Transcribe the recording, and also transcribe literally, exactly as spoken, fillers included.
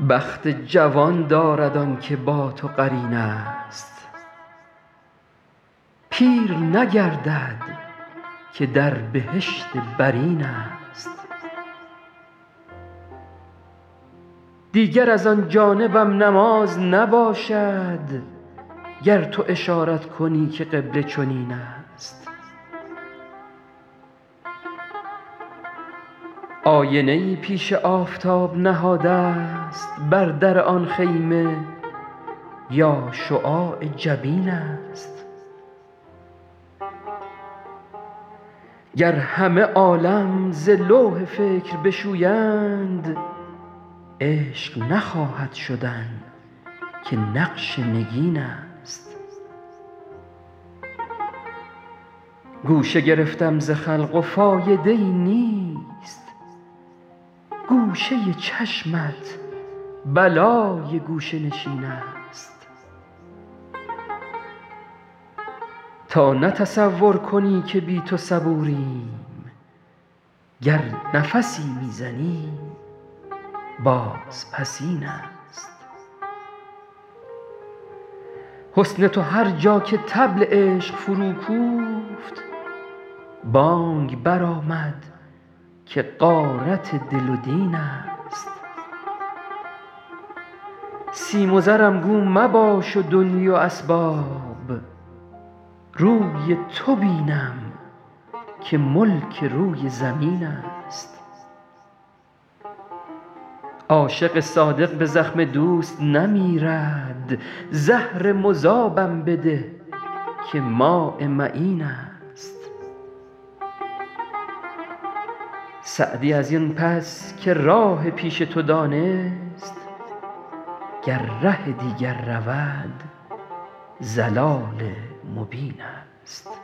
بخت جوان دارد آن که با تو قرین است، پیر نگردد که در بهشت برین است. دیگر از آن جانبم نماز نباشد، گر تو اشارت کنی که قبله چنین است. آینه ای پیش آفتاب نهاده است بر در آن خیمه، یا شعاع جبین است. گر همه عالم ز لوح فکر بشویند، عشق نخواهد شدن که نقش نگین است. گوشه گرفتم ز خلق و فایده ای نیست، گوشه چشمت بلای گوشه نشین است. تا نه تصور کنی که بی تو صبوریم، گر نفسی می زنی باز پس این است. حسن تو هر جا که طبل عشق فرو کوفت، بانگ برآمد که غارت دل و دین است. سیم و زرم گو مباش و دنیی و اسباب، روی تو بینم که ملک روی زمین است. عاشق صادق به زخم دوست نمیرد، زهر مذابم بده که ماء معین است. سعدی از این پس که راه پیش تو دانست، گر ره دیگر رود ضلال مبین است.